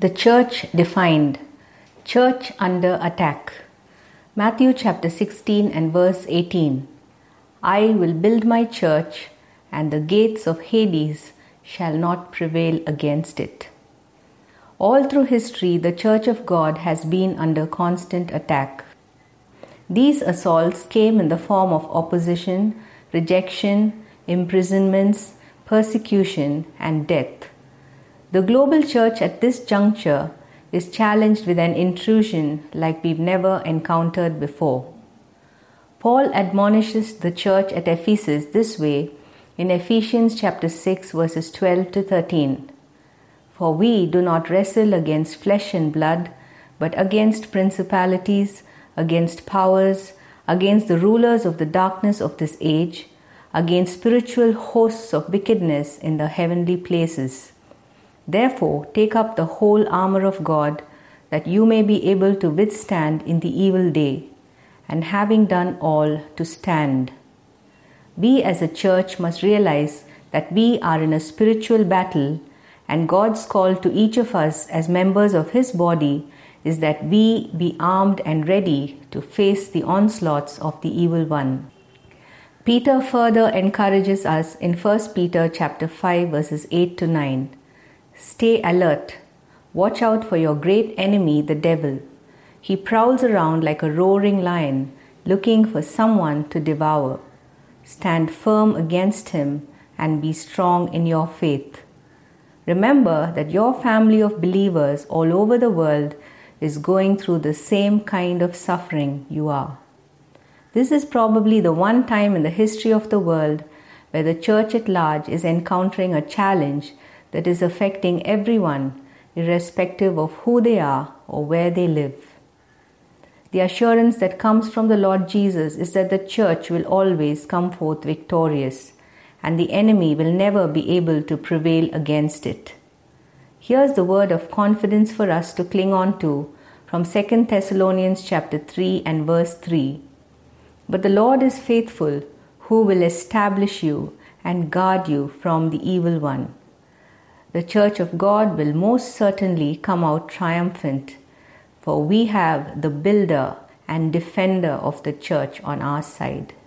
The church defined. Church under attack. Matthew chapter 16 and verse 18. I will build my church, and the gates of Hades shall not prevail against it. All through history, the Church of God has been under constant attack. These assaults came in the form of opposition, rejection, imprisonments, persecution, and death. The global church at this juncture is challenged with an intrusion like we've never encountered before. Paul admonishes the church at Ephesus this way in Ephesians chapter 6 verses 12 to 13. For we do not wrestle against flesh and blood, but against principalities, against powers, against the rulers of the darkness of this age, against spiritual hosts of wickedness in the heavenly places. Therefore, take up the whole armor of God, that you may be able to withstand in the evil day, and having done all, to stand. We as a church must realize that we are in a spiritual battle, and God's call to each of us as members of His body is that we be armed and ready to face the onslaughts of the evil one. Peter further encourages us in 1 Peter chapter 5 verses 8 to 9. Stay alert. Watch out for your great enemy, the devil. He prowls around like a roaring lion, looking for someone to devour. Stand firm against him and be strong in your faith. Remember that your family of believers all over the world is going through the same kind of suffering you are. This is probably the one time in the history of the world where the church at large is encountering a challenge that is affecting everyone, irrespective of who they are or where they live. The assurance that comes from the Lord Jesus is that the church will always come forth victorious, and the enemy will never be able to prevail against it. Here's the word of confidence for us to cling on to from 2 Thessalonians chapter 3 and verse 3. But the Lord is faithful, who will establish you and guard you from the evil one. The Church of God will most certainly come out triumphant, for we have the builder and defender of the church on our side.